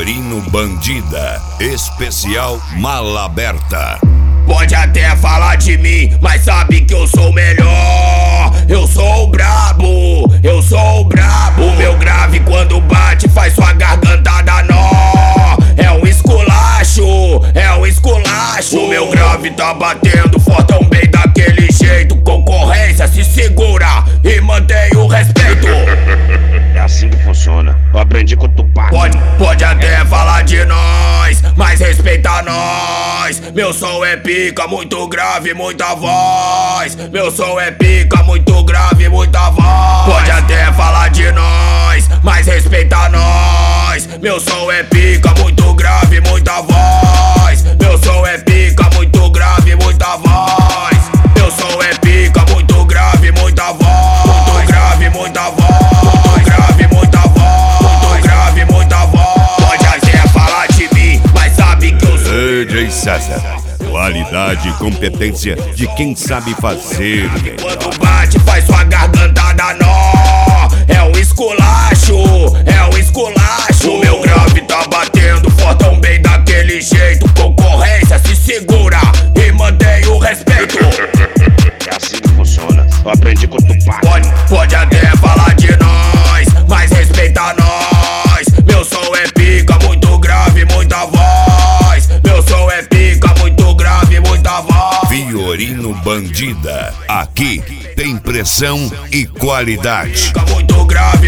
Fiorino Bandida, especial Mala Aberta. Pode até falar de mim, mas sabe que eu sou o melhor. Eu sou o brabo, eu sou o brabo. O meu grave quando bate faz sua garganta dar nó. É um esculacho, é um esculacho. O meu grave tá batendo fortão bem daquele jeito. Concorrência se segura e mantém o respeito. É assim que funciona, eu aprendi com o Tupac. Pode até falar de nós, mas respeita nós. Meu som é pica, muito grave, muita voz. Meu som é pica, muito grave, muita voz. Pode até falar de nós, mas respeita nós. Meu som é pica, muito grave, muita voz. Meu som é pica, muito grave, muita voz. Meu som é pica, muito grave, muita voz. Muito grave, muita voz. Muito grave, muita voz. Muito grave, muita voz. Pode até falar de mim, mas sabe que eu sou DJ César, qualidade e competência de quem sabe fazer. quando bate faz sua garganta dar nó. É um esculacho, é um esculacho. O meu grave tá batendo fortão bem daquele jeito. Concorrência se segura e mantém o respeito. É assim que funciona, eu aprendi com o Tupac. Pode até falar de nós, mas respeita nós. Meu som é pica, muito grave, muita voz. Meu som é pica, muito grave, muita voz. Fiorino Bandida, aqui tem pressão e qualidade. Pica, muito grave,